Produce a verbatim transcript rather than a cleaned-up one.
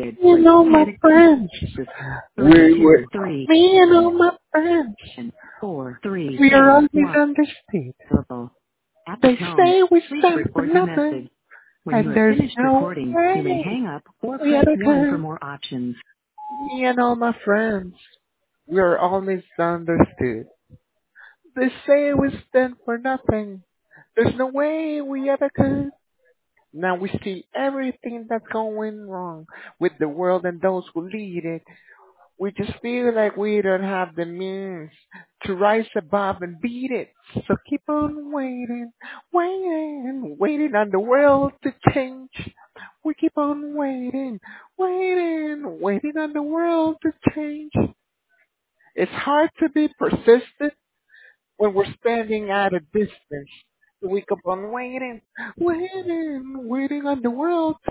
Me and all my friends. We were me and all my friends. We are always understood. They say we stand for nothing, and there's no way we ever could. Me and all my friends. We are always understood. They say we stand for nothing. There's no way we ever could. Now we see everything that's going wrong with the world and those who lead it. We just feel like we don't have the means to rise above and beat it. So keep on waiting, waiting, waiting on the world to change. We keep on waiting, waiting, waiting on the world to change. It's hard to be persistent when we're standing at a distance. So we keep on waiting, waiting, waiting on the world